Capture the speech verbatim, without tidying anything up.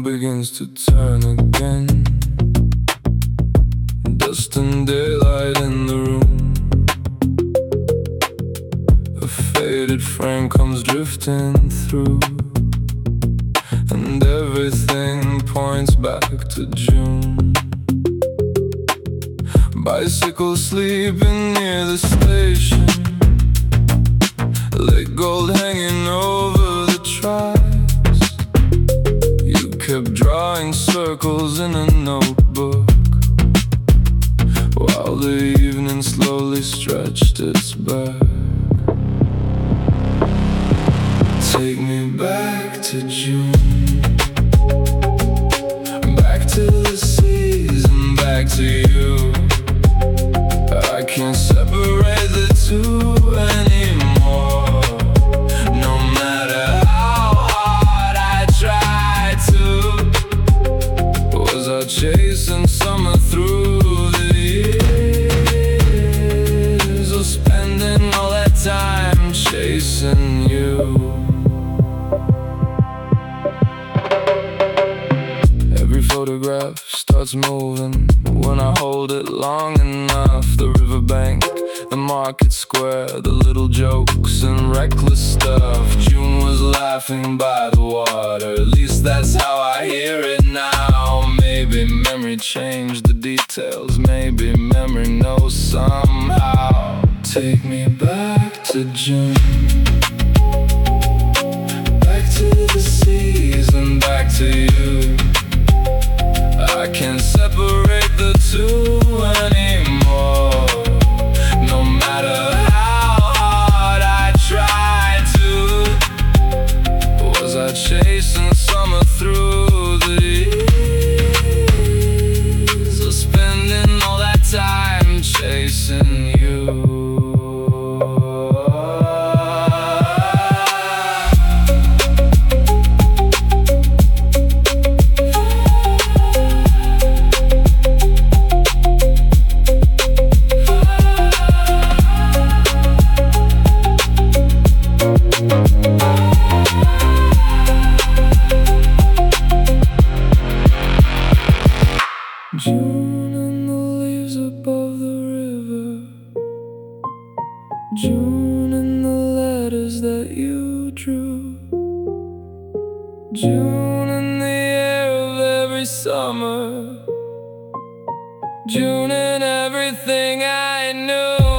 world begins to turn again. Dust and daylight in the room. A faded frame comes drifting through, and everything points back to June. Bicycle sleeping near the station, late gold hanging over the tracks. You kept drawing circles in a notebook, while the evening slowly stretched its back. Take me back to June, back to the season, back to you. I can't separate the two anymore, no matter how hard I try to. Was I chasing summer through the years, or spending all that time chasing you? Every photograph starts moving when I hold it long enough. The riverbank, the market square, the little jokes and reckless stuff. June was laughing by the water, at least that's how I hear it now. Maybe memory changed the details, maybe memory knows somehow. Take me back to June, back to the season, back to you. I can't separate the two anymore, no matter how hard I try to. Was I chasing summer through the years, or spending all that time chasing you? June and the leaves above the river, June and the letters that you drew, June in the air of every summer, June in everything I knew.